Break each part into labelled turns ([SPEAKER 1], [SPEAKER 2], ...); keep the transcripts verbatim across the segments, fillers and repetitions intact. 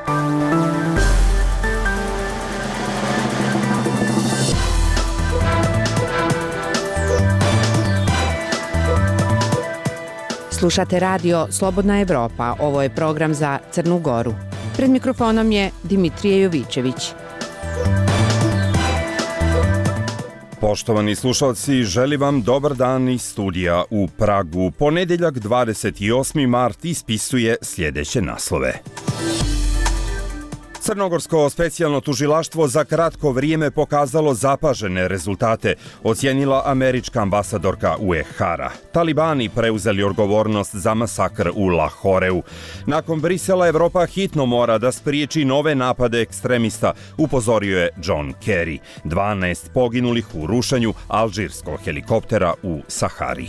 [SPEAKER 1] Slušate radio Slobodna Evropa, ovo je program za Crnu Goru. Pred mikrofonom je Dimitrije Jovićević.
[SPEAKER 2] Poštovani slušalci, želim vam dobar dan iz studija u Pragu. Ponedjeljak dvadeset osmi mart ispisuje sljedeće naslove. Crnogorsko specijalno tužilaštvo za kratko vrijeme pokazalo zapažene rezultate, ocijenila američka ambasadorka U E H-a. Talibani preuzeli odgovornost za masakr u Lahoreu. Nakon Brisela, Evropa hitno mora da spriječi nove napade ekstremista, upozorio je John Kerry. dvanaest poginulih u rušenju alžirskog helikoptera u Sahari.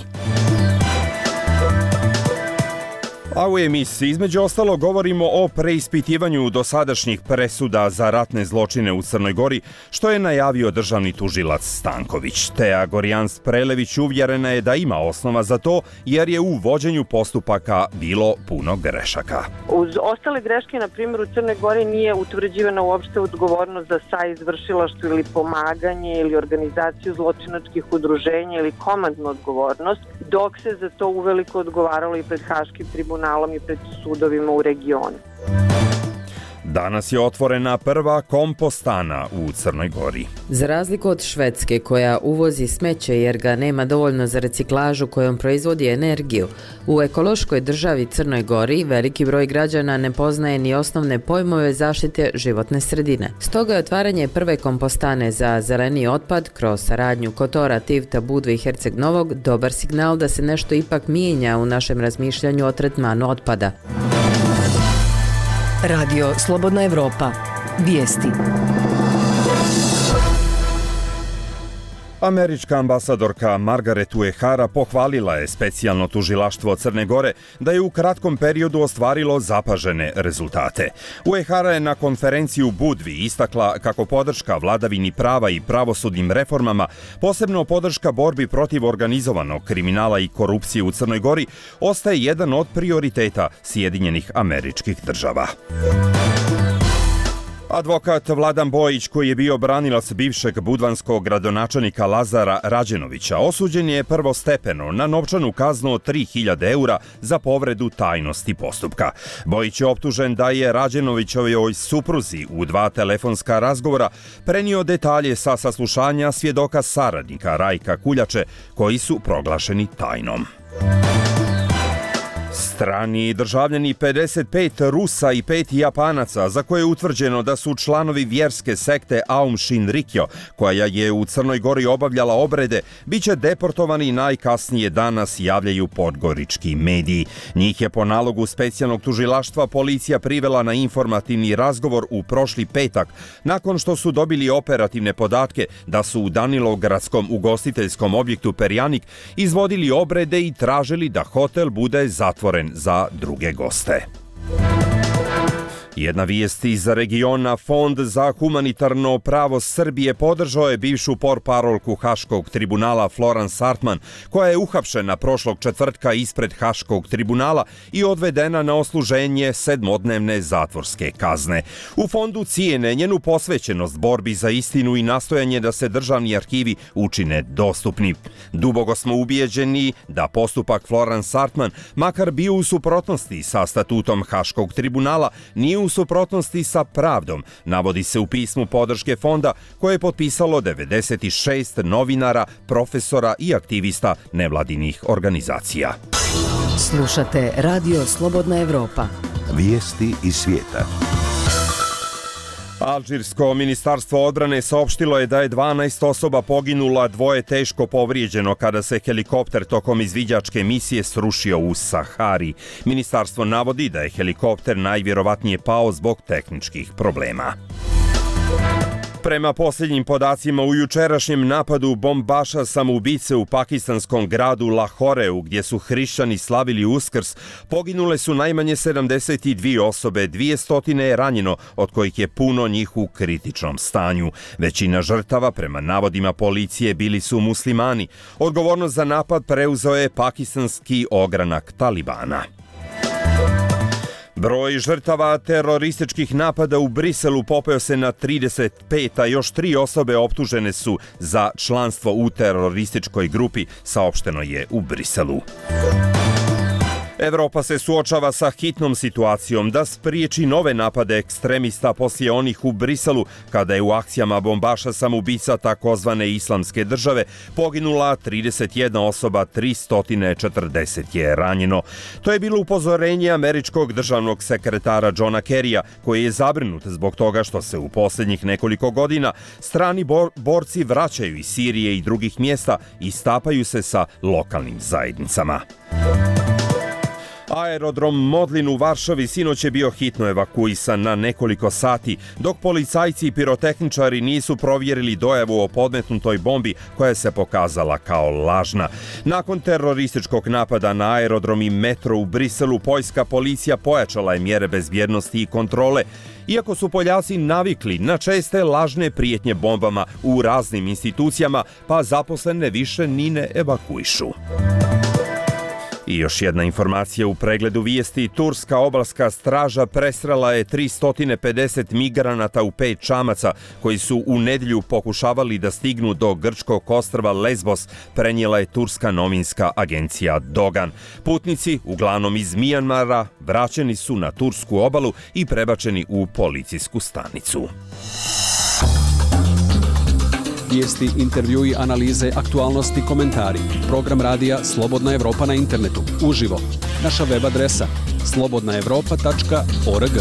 [SPEAKER 2] A u emisiji između ostalo govorimo o preispitivanju dosadašnjih presuda za ratne zločine u Crnoj Gori, što je najavio državni tužilac Stanković. Teja Gorjans-Prelević uvjerena je da ima osnova za to, jer je u vođenju postupaka bilo puno grešaka.
[SPEAKER 3] Uz ostale greške, na primjer, u Crnoj Gori nije utvrđivana uopšte odgovornost za saizvršilaštvo ili pomaganje ili organizaciju zločinačkih udruženja ili komandnu odgovornost, dok se za to uveliko odgovaralo i pred Haškim tribunalom i pred sudovima u regionu.
[SPEAKER 2] Danas je otvorena prva kompostana u Crnoj Gori.
[SPEAKER 4] Za razliku od Švedske, koja uvozi smeće jer ga nema dovoljno za reciklažu kojom proizvodi energiju, u ekološkoj državi Crnoj Gori veliki broj građana ne poznaje ni osnovne pojmove zaštite životne sredine. Stoga je otvaranje prve kompostane za zeleni otpad kroz saradnju Kotora, Tivta, Budve i Herceg Novog dobar signal da se nešto ipak mijenja u našem razmišljanju o tretmanu otpada.
[SPEAKER 5] Radio Slobodna Evropa. Vijesti.
[SPEAKER 2] Američka ambasadorka Margaret U E H-a pohvalila je specijalno tužilaštvo Crne Gore da je u kratkom periodu ostvarilo zapažene rezultate. U E H-a je na konferenciji u Budvi istakla kako podrška vladavini prava i pravosudnim reformama, posebno podrška borbi protiv organizovanog kriminala i korupcije u Crnoj Gori, ostaje jedan od prioriteta Sjedinjenih Američkih Država. Advokat Vladan Bojić, koji je bio branilac bivšeg budvanskog gradonačelnika Lazara Rađenovića, osuđen je prvostepeno na novčanu kaznu od tri hiljade eura za povredu tajnosti postupka. Bojić je optužen da je Rađenovićovoj supruzi u dva telefonska razgovora prenio detalje sa saslušanja svjedoka saradnika Rajka Kuljače, koji su proglašeni tajnom. Strani državljani pedeset pet Rusa i pet Japanaca, za koje je utvrđeno da su članovi vjerske sekte Aum Shinrikyo, koja je u Crnoj Gori obavljala obrede, bit će deportovani najkasnije danas, javljaju podgorički mediji. Njih je po nalogu specijalnog tužilaštva policija privela na informativni razgovor u prošli petak, nakon što su dobili operativne podatke da su u Danilogradskom ugostiteljskom objektu Perjanik izvodili obrede i tražili da hotel bude zatvoren za druge goste. Jedna vijest iz regiona. Fond za humanitarno pravo Srbije podržao je bivšu portparolku Haškog tribunala Florence Sartman, koja je uhapšena prošlog četvrtka ispred Haškog tribunala i odvedena na odsluženje sedmodnevne zatvorske kazne. U fondu cijene njenu posvećenost borbi za istinu i nastojanje da se državni arhivi učine dostupni. Duboko smo ubijeđeni da postupak Florence Sartman, makar bio u suprotnosti sa statutom Haškog tribunala, nije u suprotnosti sa pravdom, navodi se u pismu podrške fonda koje je potpisalo devedeset šest novinara, profesora i aktivista nevladinih organizacija.
[SPEAKER 5] Slušate Radio Slobodna Evropa.
[SPEAKER 6] Vijesti iz svijeta.
[SPEAKER 2] Alžirsko ministarstvo odbrane saopštilo je da je dvanaest osoba poginula, dvoje teško povrijeđeno kada se helikopter tokom izviđačke misije srušio u Sahari. Ministarstvo navodi da je helikopter najvjerovatnije pao zbog tehničkih problema. Prema posljednjim podacima, u jučerašnjem napadu bombaša samoubice u pakistanskom gradu Lahoreu, gdje su hrišćani slavili Uskrs, poginule su najmanje sedamdeset dvije osobe, dvjesto je ranjeno, od kojih je puno njih u kritičnom stanju. Većina žrtava, prema navodima policije, bili su muslimani. Odgovornost za napad preuzeo je pakistanski ogranak Talibana. Broj žrtava terorističkih napada u Briselu popeo se na trideset pet, a još tri osobe optužene su za članstvo u terorističkoj grupi, saopšteno je u Briselu. Evropa se suočava sa hitnom situacijom da spriječi nove napade ekstremista poslije onih u Briselu, kada je u akcijama bombaša samoubica takozvane islamske države poginula trideset jedna osoba, tristo četrdeset je ranjeno. To je bilo upozorenje američkog državnog sekretara Johna Kerrya, koji je zabrinut zbog toga što se u posljednjih nekoliko godina strani bor- borci vraćaju iz Sirije i drugih mjesta i stapaju se sa lokalnim zajednicama. Aerodrom Modlin u Varšavi sinoć je bio hitno evakuisan na nekoliko sati, dok policajci i pirotehničari nisu provjerili dojavu o podmetnutoj bombi koja se pokazala kao lažna. Nakon terorističkog napada na aerodrom i metro u Briselu, poljska policija pojačala je mjere bezbjednosti i kontrole. Iako su Poljaci navikli na česte lažne prijetnje bombama u raznim institucijama, pa zaposlene više ni ne evakuišu. I još jedna informacija u pregledu vijesti. Turska obalska straža presrela je tristo pedeset migranata u pet čamaca koji su u nedjelju pokušavali da stignu do grčkog ostrva Lesbos, prenijela je turska novinska agencija Dogan. Putnici, uglavnom iz Mijanmara, vraćeni su na tursku obalu i prebačeni u policijsku stanicu.
[SPEAKER 7] Vijesti, intervjui, analize, aktualnosti, komentari. Program radija Slobodna Evropa na internetu. Uživo. Naša web adresa slobodna evropa tačka org.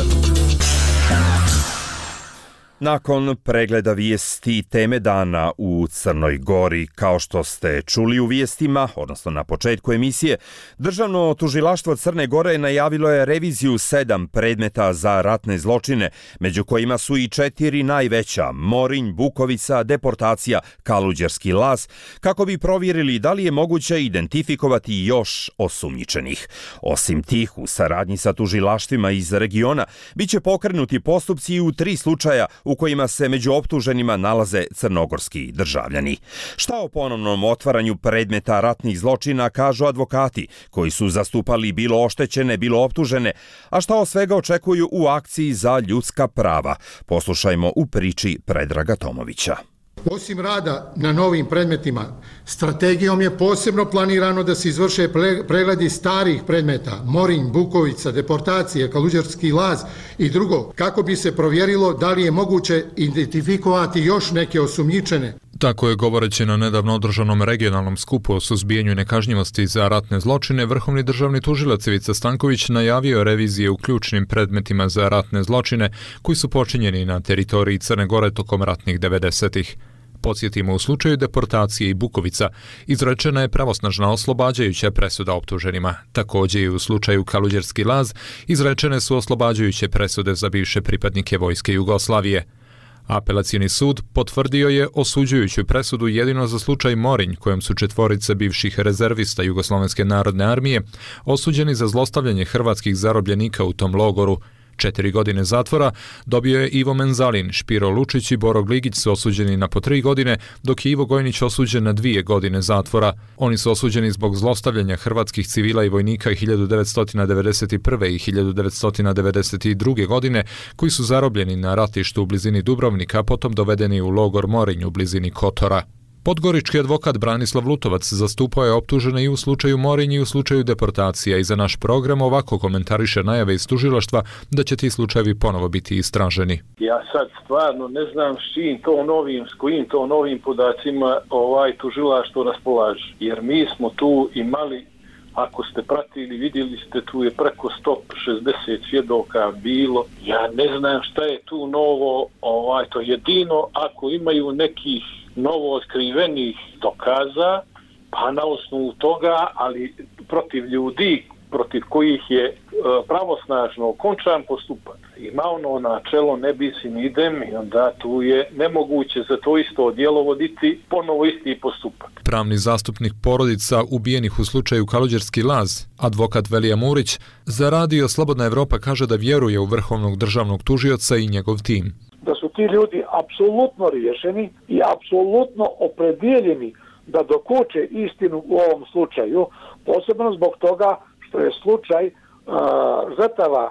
[SPEAKER 2] Nakon pregleda vijesti teme dana u Crnoj Gori, kao što ste čuli u vijestima, odnosno na početku emisije, Državno tužilaštvo Crne Gore najavilo je reviziju sedam predmeta za ratne zločine, među kojima su i četiri najveća, Morinj, Bukovica, deportacija, Kaluđerski laz, kako bi provjerili da li je moguće identifikovati još osumnjičenih. Osim tih, u saradnji sa tužilaštvima iz regiona, bit će pokrenuti postupci i u tri slučaja u kojima se među optuženima nalaze crnogorski državljani. Šta o ponovnom otvaranju predmeta ratnih zločina kažu advokati, koji su zastupali bilo oštećene, bilo optužene, a šta o svega očekuju u akciji za ljudska prava? Poslušajmo u priči Predraga Tomovića.
[SPEAKER 8] Osim rada na novim predmetima, strategijom je posebno planirano da se izvrše pregledi starih predmeta, Morinj, Bukovica, deportacije, Kaluđerski laz i drugo, kako bi se provjerilo da li je moguće identifikovati još neke osumnjičene.
[SPEAKER 9] Tako je govoreći na nedavno održanom regionalnom skupu o suzbijanju nekažnjivosti za ratne zločine, vrhovni državni tužilac Ivica Stanković najavio revizije u ključnim predmetima za ratne zločine koji su počinjeni na teritoriji Crne Gore tokom ratnih devedesetih. Podsjetimo, u slučaju deportacije i Bukovica izrečena je pravosnažna oslobađajuća presuda optuženima. Također i u slučaju Kaluđerski laz izrečene su oslobađajuće presude za bivše pripadnike vojske Jugoslavije. Apelacioni sud potvrdio je osuđujuću presudu jedino za slučaj Morinj, kojem su četvorice bivših rezervista Jugoslovenske narodne armije osuđeni za zlostavljanje hrvatskih zarobljenika u tom logoru. Četiri godine zatvora dobio je Ivo Menzalin, Špiro Lučić i Boro Gligić su osuđeni na po tri godine, dok je Ivo Gojnić osuđen na dvije godine zatvora. Oni su osuđeni zbog zlostavljanja hrvatskih civila i vojnika hiljadu devetsto devedeset prve. i hiljadu devetsto devedeset druge. godine, koji su zarobljeni na ratištu u blizini Dubrovnika, a potom dovedeni u logor Morinj u blizini Kotora. Podgorički advokat Branislav Lutovac zastupao je optužene i u slučaju Morinj i u slučaju deportacija i za naš program ovako komentariše najave iz tužilaštva da će ti slučajevi ponovo biti istraženi.
[SPEAKER 10] Ja sad stvarno ne znam s čim to novim, s kojim to novim podacima ovaj tužilaštvo raspolaže. Jer mi smo tu imali, ako ste pratili, vidjeli ste, tu je preko sto šezdeset svjedoka bilo. Ja ne znam šta je tu novo, ovaj, to jedino ako imaju nekih novo otkrivenih dokaza, pa na osnovu toga, ali protiv ljudi protiv kojih je pravosnažno okončan postupak. Ima ono načelo ne bis in idem i onda tu je nemoguće za to isto djelo voditi ponovo isti postupak.
[SPEAKER 9] Pravni zastupnik porodica ubijenih u slučaju Kaluđerski laz, advokat Velija Murić, za radio Slobodna Evropa kaže da vjeruje u vrhovnog državnog tužioca i njegov tim.
[SPEAKER 11] Da su ti ljudi apsolutno riješeni i apsolutno opredijeljeni da dokuče istinu u ovom slučaju, posebno zbog toga što je slučaj uh, žrtava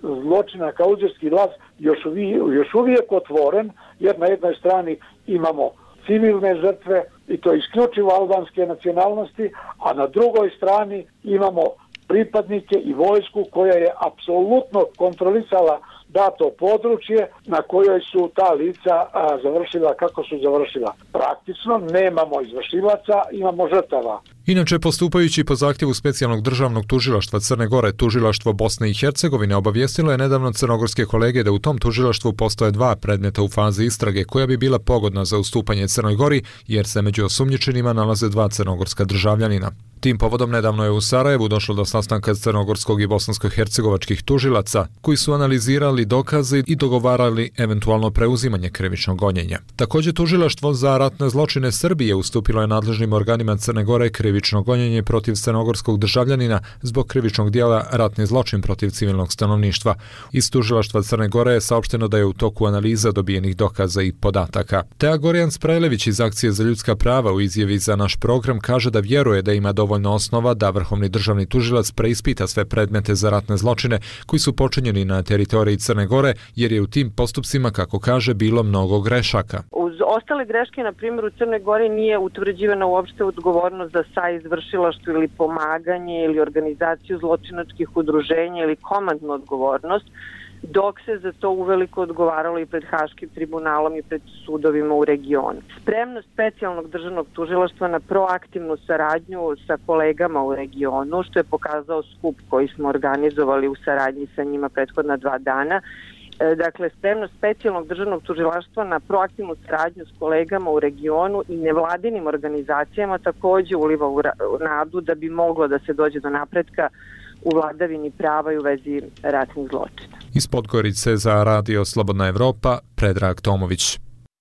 [SPEAKER 11] zločina Kaluđerski laz još uvijek, još uvijek otvoren, jer na jednoj strani imamo civilne žrtve i to isključivo albanske nacionalnosti, a na drugoj strani imamo pripadnike i vojsku koja je apsolutno kontrolisala dato područje na kojoj su ta lica a, završila kako su završila. Praktično nemamo izvršilaca, imamo žrtava.
[SPEAKER 9] Inače, postupajući po zahtjevu specijalnog državnog tužilaštva Crne Gore, tužilaštvo Bosne i Hercegovine obavijestilo je nedavno crnogorske kolege da u tom tužilaštvu postoje dva predmeta u fazi istrage koja bi bila pogodna za ustupanje Crnoj Gori, jer se među osumnjičenima nalaze dva crnogorska državljanina. Tim povodom nedavno je u Sarajevu došlo do sastanka crnogorskog i bosansko-hercegovačkih tužilaca koji su analizirali dokaze i dogovarali eventualno preuzimanje krivičnog gonjenja. Također, tužilaštvo za ratne zločine Srbije ustupilo je nadležnim organima Crne Gore krivično gonjenje protiv crnogorskog državljanina zbog krivičnog dijela ratni zločin protiv civilnog stanovništva. Iz tužilaštva Crne Gore je saopšteno da je u toku analiza dobijenih dokaza i podataka. Teja Gorjan Sprajlević iz Akcije za ljudska prava u izjavi za naš program kaže da vjeruje da ima dovoljno osnova da Vrhovni državni tužilac preispita sve predmete za ratne zločine koji su počinjeni na teritoriji Crne Gore, jer je u tim postupcima, kako kaže, bilo mnogo grešaka.
[SPEAKER 3] Uz ostale greške, na primjer u Crnoj Gori nije utvrđivana uopšte odgovornost za saizvršilaštvo ili pomaganje ili organizaciju zločinačkih udruženja ili komandnu odgovornost, dok se za to uveliko odgovaralo i pred Haškim tribunalom i pred sudovima u regionu. Spremnost specijalnog državnog tužilaštva na proaktivnu saradnju sa kolegama u regionu, što je pokazao skup koji smo organizovali u saradnji sa njima prethodna dva dana. Dakle, spremnost specijalnog državnog tužilaštva na proaktivnu saradnju s kolegama u regionu i nevladinim organizacijama također uliva u nadu da bi moglo da se dođe do napretka u vladavini prava i u vezi ratnih zločina.
[SPEAKER 9] Iz Podgorice za Radio Slobodna Evropa, Predrag Tomović.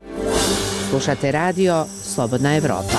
[SPEAKER 1] Slušate Radio Slobodna Evropa.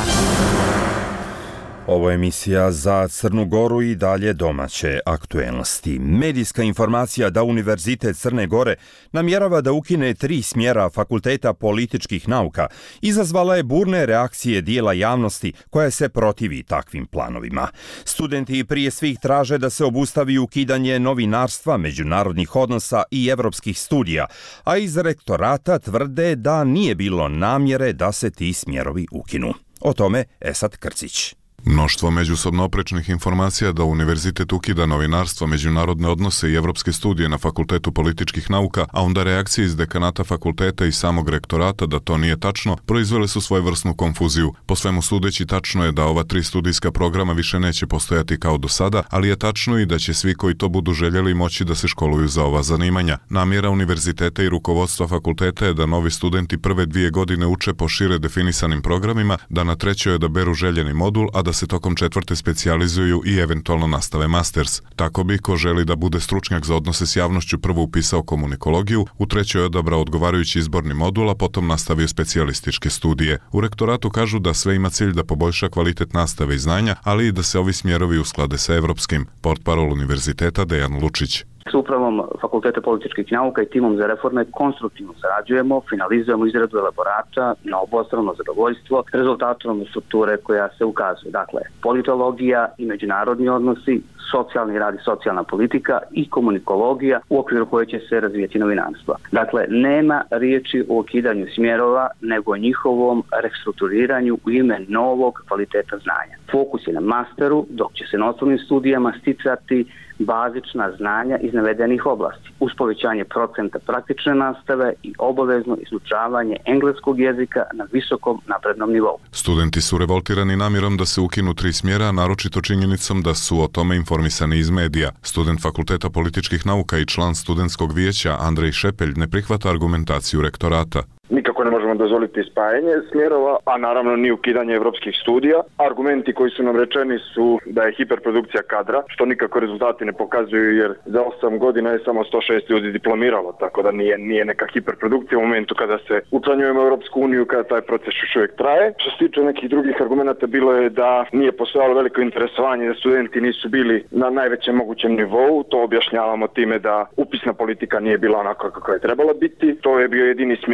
[SPEAKER 2] Ovo je emisija za Crnu Goru i dalje domaće aktuelnosti. Medijska informacija da Univerzitet Crne Gore namjerava da ukine tri smjera Fakulteta političkih nauka izazvala je burne reakcije dijela javnosti koja se protivi takvim planovima. Studenti prije svih traže da se obustavi ukidanje novinarstva, međunarodnih odnosa i evropskih studija, a iz rektorata tvrde da nije bilo namjere da se ti smjerovi ukinu. O tome Esad Krcić.
[SPEAKER 12] Mnoštvo međusobno oprečnih informacija da univerzitet ukida novinarstvo, međunarodne odnose i evropske studije na Fakultetu političkih nauka, a onda reakcije iz dekanata fakulteta i samog rektorata da to nije tačno, proizvele su svojevrsnu konfuziju. Po svemu sudeći, tačno je da ova tri studijska programa više neće postojati kao do sada, ali je tačno i da će svi koji to budu željeli moći da se školuju za ova zanimanja. Namjera univerziteta i rukovodstva fakulteta je da novi studenti prve dvije godine uče po šire definisanim programima, da na trećoj odaberu željeni modul, a da se tokom četvrte specijalizuju i eventualno nastave masters. Tako bi, ko želi da bude stručnjak za odnose s javnošću, prvo upisao komunikologiju, u trećoj odabrao odgovarajući izborni modul, a potom nastavio specijalističke studije. U rektoratu kažu da sve ima cilj da poboljša kvalitet nastave i znanja, ali i da se ovi smjerovi usklade sa evropskim. Portparol univerziteta Dejan Lučić.
[SPEAKER 13] S upravom Fakulteta političkih nauka i timom za reforme konstruktivno sarađujemo, finalizujemo izradu elaborata na obostrano zadovoljstvo rezultatom strukture koja se ukazuje. Dakle, politologija i međunarodni odnosi, socijalni rad i socijalna politika i komunikologija u okviru koje će se razvijeti novinarstvo. Dakle, nema riječi o ukidanju smjerova, nego o njihovom restrukturiranju u ime novog kvaliteta znanja. Fokus je na masteru, dok će se na osnovnim studijama sticati bazična znanja iz navedenih oblasti, uz povećanje procenta praktične nastave i obavezno izučavanje engleskog jezika na visokom naprednom nivou.
[SPEAKER 12] Studenti su revoltirani namjerom da se ukinu tri smjera, naročito činjenicom da su o tome informisani iz medija. Student Fakulteta političkih nauka i član studentskog vijeća Andrej Šepelj ne prihvata argumentaciju rektorata.
[SPEAKER 14] Nikako ne možemo dozvoliti spajanje smjerova, a naravno ni ukidanje evropskih studija. Argumenti koji su nam rečeni su da je hiperprodukcija kadra, što nikako rezultati ne pokazuju, jer za osam godina je samo sto šest ljudi diplomiralo, tako da nije, nije neka hiperprodukcija u momentu kada se učlanjujemo u Europsku uniju, kada taj proces još uvijek traje. Što se tiče nekih drugih argumenta, bilo je da nije postojalo veliko interesovanje, da studenti nisu bili na najvećem mogućem nivou. To objašnjavamo time da upisna politika nije bila onako kako je trebala biti. To je bio jedini smjer koji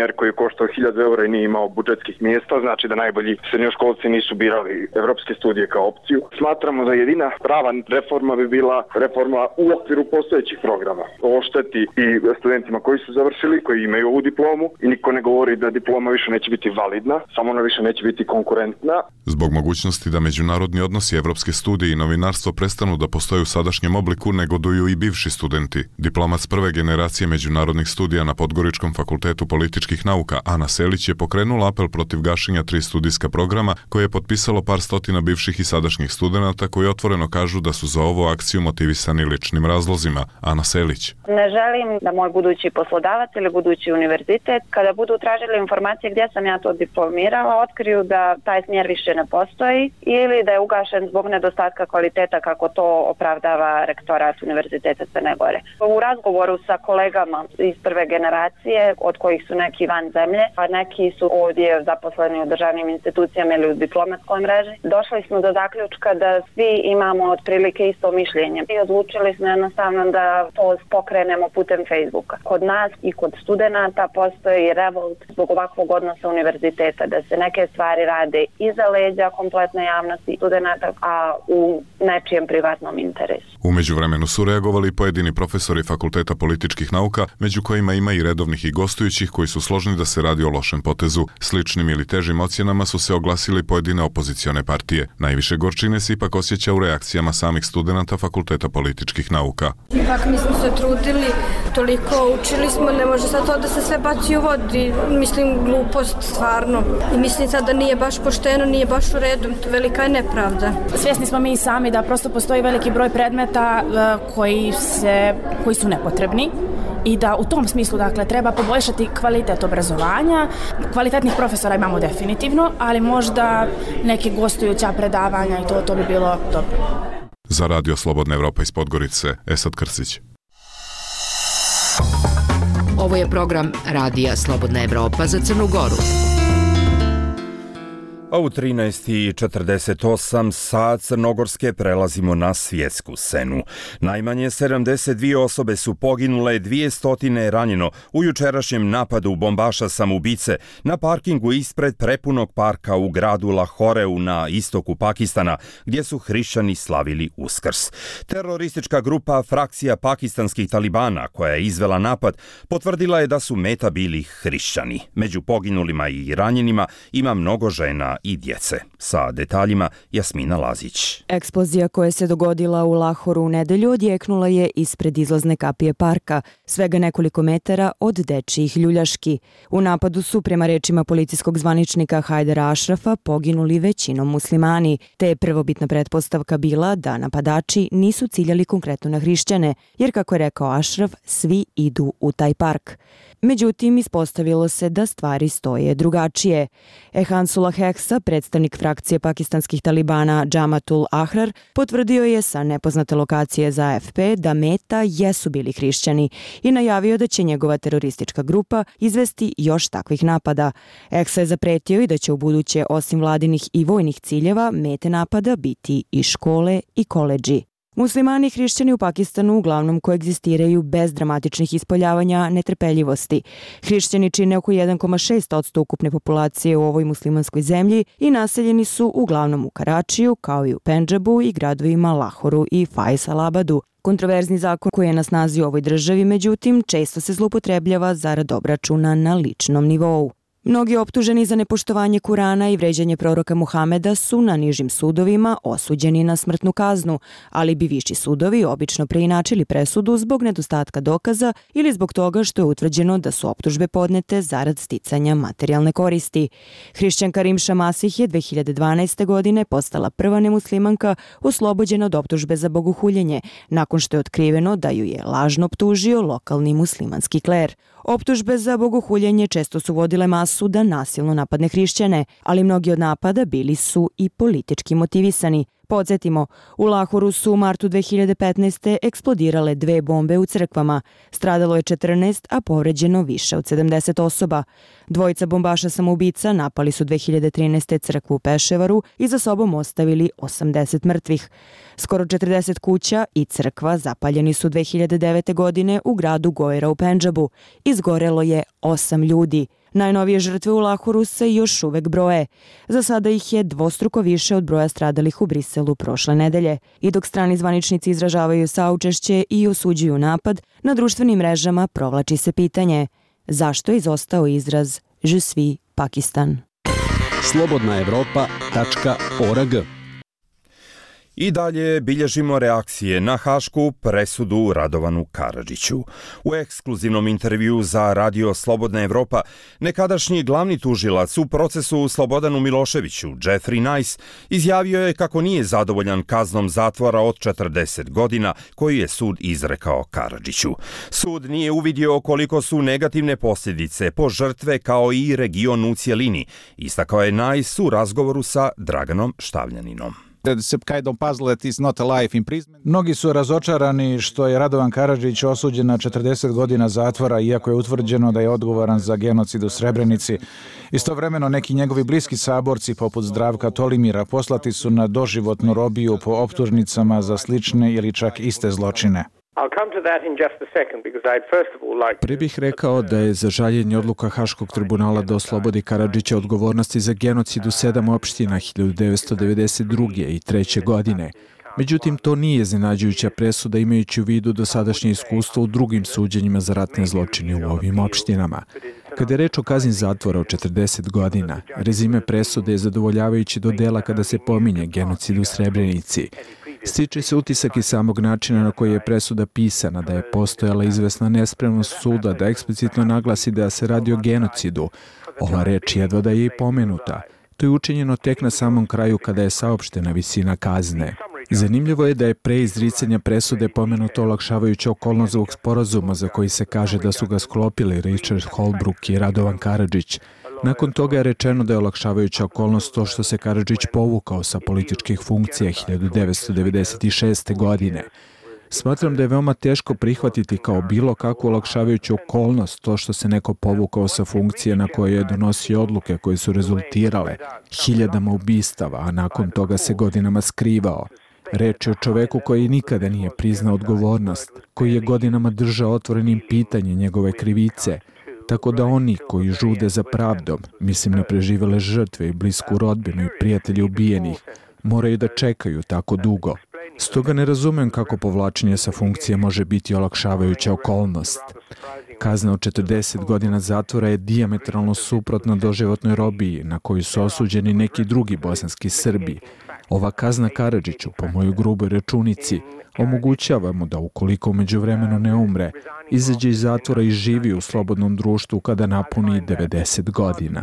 [SPEAKER 14] koštao hiljadu eura i nije imao budžetskih mjesta, znači da najbolji srednjoškolci nisu birali evropske studije kao opciju. Smatramo da jedina prava reforma bi bila reforma u okviru postojećih programa. Ovo šteti i studentima koji su završili, koji imaju ovu diplomu i niko ne govori da diploma više neće biti validna, samo ona više neće biti konkurentna.
[SPEAKER 12] Zbog mogućnosti da međunarodni odnosi, evropske studije i novinarstvo prestanu da postoje u sadašnjem obliku, negoduju i bivši studenti. Diplomac prve generacije međunarodnih studija na Podgoričkom fakultetu političkih nauka Ana Selić je pokrenula apel protiv gašenja tri studijska programa koje je potpisalo par stotina bivših i sadašnjih studenata koji otvoreno kažu da su za ovu akciju motivisani ličnim razlozima. Ana Selić.
[SPEAKER 15] Ne želim da moj budući poslodavac ili budući univerzitet, kada budu tražili informacije gdje sam ja to diplomirala, otkriju da taj smjer više ne postoji ili da je ugašen zbog nedostatka kvaliteta kako to opravdava rektorat Univerziteta Crne Gore. U razgovoru sa kolegama iz prve generacije, od kojih su neki van zemlje, a neki su ovdje zaposleni u državnim institucijama ili u diplomatskoj mreži, došli smo do zaključka da svi imamo otprilike isto mišljenje i odlučili smo jednostavno da to pokrenemo putem Facebooka. Kod nas i kod studenata postoji revolt zbog ovakvog odnosa univerziteta, da se neke stvari rade iza leđa kompletne javnosti studenata, a u nečijem privatnom interesu.
[SPEAKER 12] U međuvremenu su reagovali pojedini profesori Fakulteta političkih nauka, među kojima ima i redovnih i gostujućih koji su složni da se radi o lošem potezu. Sličnim ili težim ocjenama su se oglasili pojedine opozicione partije. Najviše gorčine se ipak osjeća u reakcijama samih studenata Fakulteta političkih nauka.
[SPEAKER 16] Ipak mi smo se trudili, toliko učili smo, ne može sad to da se sve baci u vodi. Mislim, glupost stvarno. I mislim sad da nije baš pošteno, nije baš u redu. Velika je nepravda.
[SPEAKER 17] Svjesni smo mi sami da prosto postoji veliki broj predmeta koji, se, koji su nepotrebni i da u tom smislu dakle treba poboljšati kvalitet obrazovanja. Kvalitetnih profesora imamo definitivno, ali možda neke gostujuća predavanja i to, to bi bilo dobro.
[SPEAKER 12] Za Radio Slobodna Evropa iz Podgorice, Esad Krsić.
[SPEAKER 5] Ovo je program Radija Slobodna Evropa za Crnu Goru.
[SPEAKER 2] A u trinaest i četrdeset osam sa Crnogorske prelazimo na svjetsku scenu. Najmanje sedamdeset dvije osobe su poginule, dvjesto je ranjeno u jučerašnjem napadu bombaša samoubice na parkingu ispred prepunog parka u gradu Lahoreu na istoku Pakistana, gdje su hrišćani slavili Uskrs. Teroristička grupa frakcija pakistanskih talibana koja je izvela napad potvrdila je da su meta bili hrišćani. Među poginulima i ranjenima ima mnogo žena i djece. Sa detaljima Jasmina Lazić.
[SPEAKER 18] Eksplozija koja se dogodila u Lahoru u nedelju odjeknula je ispred izlazne kapije parka, svega nekoliko metara od dečijih ljuljaški. U napadu su, prema rečima policijskog zvaničnika Hajdara Ašrafa, poginuli većinom muslimani, te je prvobitna pretpostavka bila da napadači nisu ciljali konkretno na hrišćane, jer kako je rekao Ašraf, svi idu u taj park. Međutim, ispostavilo se da stvari stoje drugačije. Ehansullah Heksa, predstavnik frakcije pakistanskih talibana Džamatul Ahrar, potvrdio je sa nepoznate lokacije za A F P da meta jesu bili hrišćani i najavio da će njegova teroristička grupa izvesti još takvih napada. Heksa je zapretio i da će u buduće, osim vladinih i vojnih ciljeva, mete napada biti i škole i koledži. Muslimani i hrišćani u Pakistanu uglavnom koegzistiraju bez dramatičnih ispoljavanja netrpeljivosti. Hrišćani čine oko jedan zarez šest posto ukupne populacije u ovoj muslimanskoj zemlji i naseljeni su uglavnom u Karačiju, kao i u Pendžabu i gradovima Lahoru i Faisalabadu. Kontroverzni zakon koji je na snazi u ovoj državi, međutim, često se zloupotrebljava zarad obračuna na ličnom nivou. Mnogi optuženi za nepoštovanje Kurana i vređanje proroka Muhameda su na nižim sudovima osuđeni na smrtnu kaznu, ali bi viši sudovi obično preinačili presudu zbog nedostatka dokaza ili zbog toga što je utvrđeno da su optužbe podnete zarad sticanja materijalne koristi. Hrišćanka Rimša Masih je dve hiljade dvanaeste. godine postala prva nemuslimanka oslobođena od optužbe za bogohuljenje, nakon što je otkriveno da ju je lažno optužio lokalni muslimanski kler. Optužbe za bogohuljenje često su vodile masu da nasilno napadne hrišćane, ali mnogi od napada bili su i politički motivisani. Podsjetimo, u Lahoru su u martu dve hiljade petnaeste. eksplodirale dve bombe u crkvama. Stradalo je četrnaest, a povređeno više od sedamdeset osoba. Dvojica bombaša samoubica napali su dve hiljade trinaeste. crkvu u Peševaru i za sobom ostavili osamdeset mrtvih. Skoro četrdeset kuća i crkva zapaljeni su dve hiljade devete. godine u gradu Gojra u Pendžabu. Izgorelo je osam ljudi. Najnovije žrtve u Lahoru se još uvek broje. Za sada ih je dvostruko više od broja stradalih u Briselu prošle nedelje. I dok strani zvaničnici izražavaju saučešće i osuđuju napad, na društvenim mrežama provlači se pitanje zašto je izostao izraz Je suis Pakistan.
[SPEAKER 7] slobodna evropa tačka org.
[SPEAKER 2] I dalje bilježimo reakcije na hašku presudu Radovanu Karadžiću. U ekskluzivnom intervju za Radio Slobodna Evropa nekadašnji glavni tužilac u procesu Slobodanu Miloševiću, Jeffrey Nice, izjavio je kako nije zadovoljan kaznom zatvora od četrdeset godina koju je sud izrekao Karadžiću. Sud nije uvidio koliko su negativne posljedice po žrtve kao i region u cjelini, istakao je Nice u razgovoru sa Draganom Štavljaninom.
[SPEAKER 19] Mnogi su razočarani što je Radovan Karadžić osuđen na četrdeset godina zatvora, iako je utvrđeno da je odgovoran za genocid u Srebrenici. Istovremeno neki njegovi bliski saborci, poput Zdravka Tolimira, poslati su na doživotnu robiju po optužnicama za slične ili čak iste zločine.
[SPEAKER 9] Prije bih rekao da je za žaljenje odluka Haškog tribunala da oslobodi Karadžića odgovornosti za genocid u sedam opština hiljadu devetsto devedeset druge i treće godine. Međutim, to nije iznenađujuća presuda imajući u vidu dosadašnje iskustvo u drugim suđenjima za ratne zločine u ovim opštinama. Kada je reč o kazni zatvora od četrdeset godina, rezime presude je zadovoljavajući do dela kada se pominje genocid u Srebrenici. Stiče se utisak iz samog načina na koji je presuda pisana da je postojala izvesna nespremnost suda da eksplicitno naglasi da se radi o genocidu. Ova reč jedva da je i pomenuta. To je učinjeno tek na samom kraju kada je saopštena visina kazne. Zanimljivo je da je pre izricanja presude pomenuto olakšavajuća okolnost zbog sporazuma za koji se kaže da su ga sklopili Richard Holbrooke i Radovan Karadžić. Nakon toga je rečeno da je olakšavajuća okolnost to što se Karadžić povukao sa političkih funkcija hiljadu devetsto devedeset šeste. godine. Smatram da je veoma teško prihvatiti kao bilo kakvu olakšavajuću okolnost to što se neko povukao sa funkcije na koje je donosio odluke koje su rezultirale hiljadama ubistava, a nakon toga se godinama skrivao. Reč je o čoveku koji nikada nije priznao odgovornost, koji je godinama držao otvorenim pitanje njegove krivice, tako da oni koji žude za pravdom, mislim na preživele žrtve i blisku rodbinu i prijatelje ubijenih, moraju da čekaju tako dugo. Stoga ne razumem kako povlačenje sa funkcije može biti olakšavajuća okolnost. Kazna od četrdeset godina zatvora je dijametralno suprotna doživotnoj robiji na koju su osuđeni neki drugi bosanski Srbi. Ova kazna Karadžiću, po mojoj gruboj računici, omogućava mu da ukoliko umeđu vremenu ne umre, izađe iz zatvora i živi u slobodnom društvu kada napuni devedeset godina.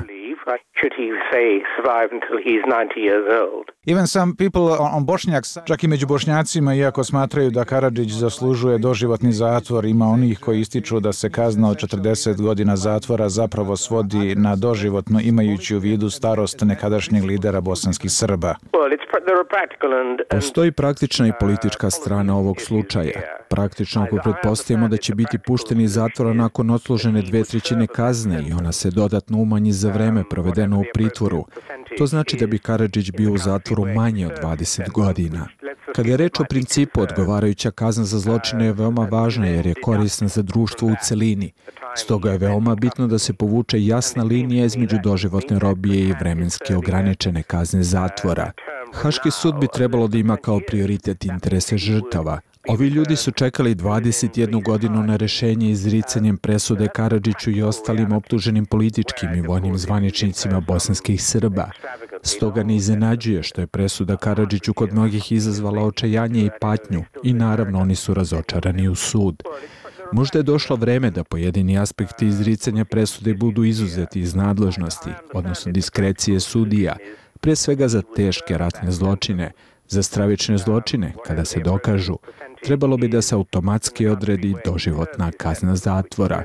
[SPEAKER 19] Even some people on Bošnjaks, čak i među Bošnjacima, iako smatraju da Karadžić zaslužuje doživotni zatvor, ima onih koji ističu da se kazna od četrdeset godina zatvora zapravo svodi na doživotno, imajući u vidu starost nekadašnjeg lidera bosanskih Srba.
[SPEAKER 9] Postoji praktična i politička strana ovog slučaja. Praktično ako pretpostavimo da će biti pušteni iz zatvora nakon odslužene dve trećine kazne i ona se dodatno umanji za vreme provedeno u pritvoru, to znači da bi Karadžić bio u zatvoru manje od dvadeset godina. Kada je reč o principu, odgovarajuća kazna za zločine je veoma važna jer je korisna za društvo u celini. Stoga je veoma bitno da se povuče jasna linija između doživotne robije i vremenski ograničene kazne zatvora. Haški sud bi trebalo da ima kao prioritet interese žrtava. Ovi ljudi su čekali dvadeset jednu godinu na rešenje izricanjem presude Karadžiću i ostalim optuženim političkim i vojnim zvaničnicima bosanskih Srba. Stoga ne iznenađuje što je presuda Karadžiću kod mnogih izazvala očajanje i patnju i naravno oni su razočarani u sud. Možda je došlo vreme da pojedini aspekti izricanja presude budu izuzeti iz nadležnosti, odnosno diskrecije sudija, pre svega za teške ratne zločine. Za stravične zločine, kada se dokažu, trebalo bi da se automatski odredi doživotna kazna zatvora.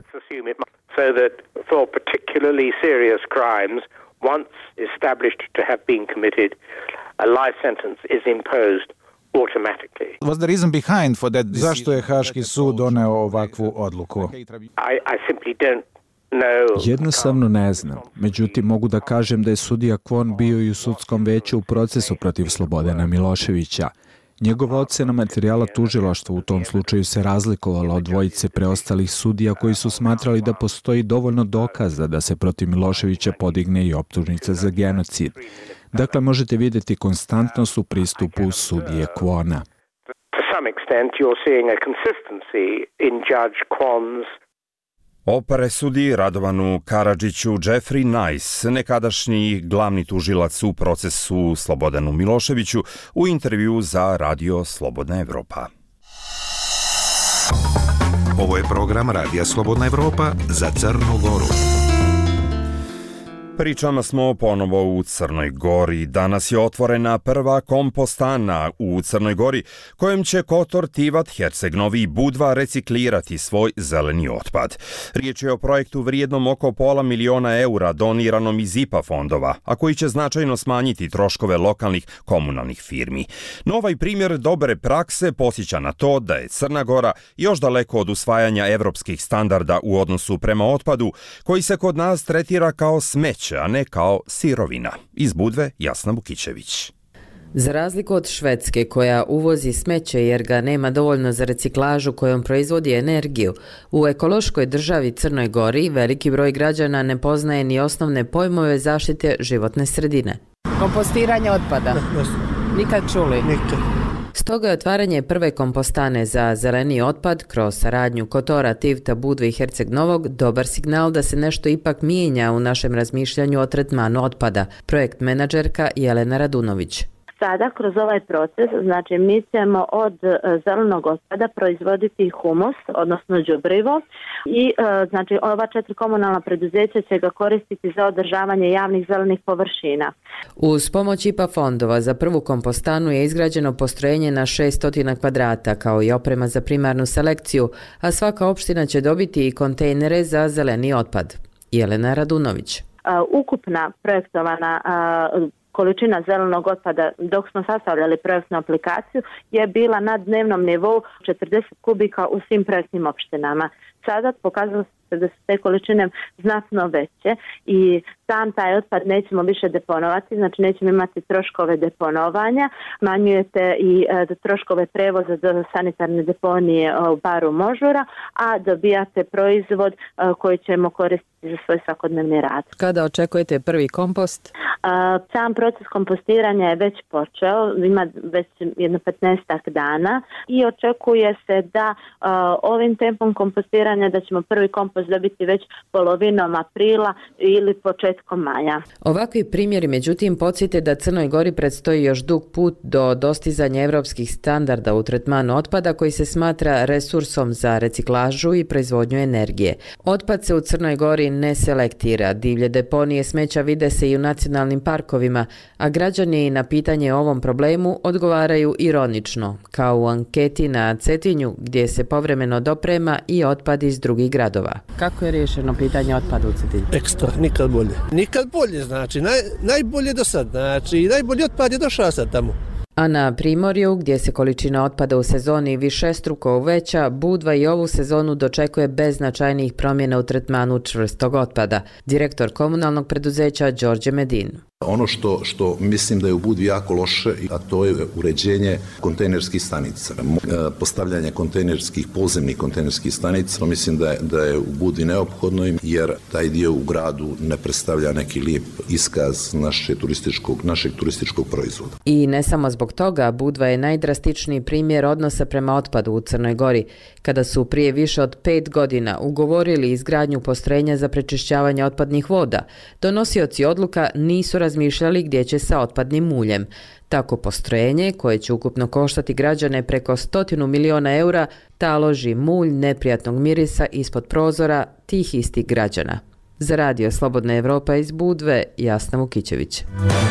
[SPEAKER 19] Zašto je Haški sud doneo ovakvu odluku?
[SPEAKER 9] Jednostavno ne znam. Međutim, mogu da kažem da je sudija Kvon bio i u sudskom veću u procesu protiv Slobodana Miloševića.
[SPEAKER 20] Njegova ocena materijala tužilaštva u tom slučaju se razlikovala od dvojice preostalih sudija koji su smatrali da postoji dovoljno dokaza da se protiv Miloševića podigne i optužnica za genocid. Dakle, možete vidjeti konstantnost u pristupu sudije Kwona.
[SPEAKER 21] To some extent you're seeing a consistency in Judge Kwon's.
[SPEAKER 2] O presudi Radovanu Karadžiću Jeffrey Nice, nekadašnji glavni tužilac u procesu Slobodanu Miloševiću, u intervju za Radio Slobodna Evropa.
[SPEAKER 6] Ovo je program Radija Slobodna Evropa za Crnu Goru.
[SPEAKER 2] Pričama smo ponovo u Crnoj Gori. Danas je otvorena prva kompostana u Crnoj Gori, kojem će Kotor, Tivat, Herceg Novi i Budva reciklirati svoj zeleni otpad. Riječ je o projektu vrijednom oko pola miliona eura doniranom iz I P A fondova, a koji će značajno smanjiti troškove lokalnih komunalnih firmi. No ovaj primjer dobre prakse posjeća na to da je Crna Gora još daleko od usvajanja evropskih standarda u odnosu prema otpadu, koji se kod nas tretira kao smeće, a ne kao sirovina. Iz Budve, Jasna Bukićević.
[SPEAKER 4] Za razliku od Švedske, koja uvozi smeće jer ga nema dovoljno za reciklažu kojom proizvodi energiju, u ekološkoj državi Crnoj Gori veliki broj građana ne poznaje ni osnovne pojmove zaštite životne sredine.
[SPEAKER 22] Kompostiranje otpada. Nikad čuli?
[SPEAKER 4] Nikad. Stoga je otvaranje prve kompostane za zeleni otpad kroz saradnju Kotora, Tivta, Budve i Herceg Novog dobar signal da se nešto ipak mijenja u našem razmišljanju o tretmanu otpada. Projekt menadžerka Jelena Radunović.
[SPEAKER 23] Sada kroz ovaj proces, znači mi ćemo od zelenog otpada proizvoditi humus, odnosno đubrivo i znači ova četiri komunalna preduzeća će ga koristiti za održavanje javnih zelenih površina.
[SPEAKER 4] Uz pomoć I P A fondova za prvu kompostanu je izgrađeno postrojenje na šessto kvadrata kao i oprema za primarnu selekciju, a svaka opština će dobiti i kontejnere za zeleni otpad. Jelena Radunović.
[SPEAKER 23] Ukupna projektovana količina zelenog otpada dok smo sastavljali projektnu aplikaciju je bila na dnevnom nivou četrdeset kubika u svim projektnim opštinama. Sada pokazalo se da su te količine znatno veće i sam taj otpad nećemo više deponovati, znači nećemo imati troškove deponovanja, smanjujete i e, troškove prevoza do sanitarne deponije u baru Možura, a dobijate proizvod e, koji ćemo koristiti za svoj svakodnevni rad.
[SPEAKER 22] Kada očekujete prvi kompost?
[SPEAKER 23] E, sam proces kompostiranja je već počeo, ima već jedno petnaestak dana i očekuje se da e, ovim tempom kompostiranja da ćemo prvi kompost dobiti već polovinom aprila ili početkom maja.
[SPEAKER 4] Ovakvi primjeri međutim podsjete da Crnoj Gori predstoji još dug put do dostizanja evropskih standarda u tretmanu otpada koji se smatra resursom za reciklažu i proizvodnju energije. Otpad se u Crnoj Gori ne selektira, divlje deponije smeća vide se i u nacionalnim parkovima, a građani na pitanje o ovom problemu odgovaraju ironično, kao u anketi na Cetinju gdje se povremeno doprema i otpad iz drugih gradova.
[SPEAKER 22] Kako je riješeno pitanje otpada u Cetinju?
[SPEAKER 24] Ekstra, nikad bolje. Nikad bolje, znači, naj, najbolje do sad, znači, najbolji otpad je došao sad tamo.
[SPEAKER 4] A na Primorju, gdje se količina otpada u sezoni višestruko uveća, Budva i ovu sezonu dočekuje bez značajnijih promjena u tretmanu čvrstog otpada. Direktor komunalnog preduzeća Đorđe Medin.
[SPEAKER 25] Ono što, što mislim da je u Budvi jako loše, a to je uređenje kontejnerskih stanica. Postavljanje kontejnerskih, podzemnih kontejnerskih stanica, mislim da je, da je u Budvi neophodno, jer taj dio u gradu ne predstavlja neki lijep iskaz naše turističkog, našeg turističkog proizvoda.
[SPEAKER 4] I ne samo zbog toga, Budva je najdrastičniji primjer odnosa prema otpadu u Crnoj Gori, kada su prije više od pet godina ugovorili izgradnju postrojenja za prečišćavanje otpadnih voda. Donosioci odluka nisu razmišljali gdje će sa otpadnim muljem. Tako postrojenje, koje će ukupno koštati građane preko stotinu miliona eura, taloži mulj neprijatnog mirisa ispod prozora tih istih građana. Za Radio Slobodna Evropa iz Budve, Jasna Vukićević.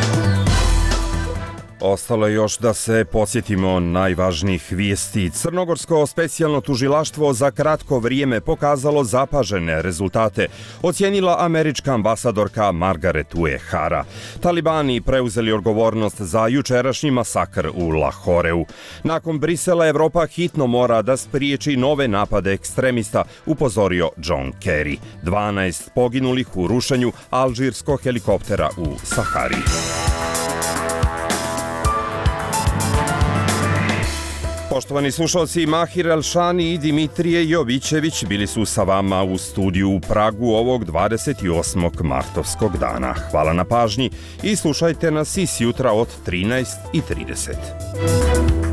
[SPEAKER 2] Ostalo je još da se podsjetimo najvažnijih vijesti. Crnogorsko specijalno tužilaštvo za kratko vrijeme pokazalo zapažene rezultate, ocijenila američka ambasadorka Margaret Uehara. Talibani preuzeli odgovornost za jučerašnji masakr u Lahoreu. Nakon Brisela, Evropa hitno mora da spriječi nove napade ekstremista, upozorio John Kerry. dvanaest poginulih u rušenju alžirskog helikoptera u Sahari. Poštovani slušalci, Mahir Elšani i Dimitrije Jovićević bili su sa vama u studiju u Pragu ovog dvadeset osmog martovskog dana. Hvala na pažnji i slušajte nas i sjutra od trinaest i trideset.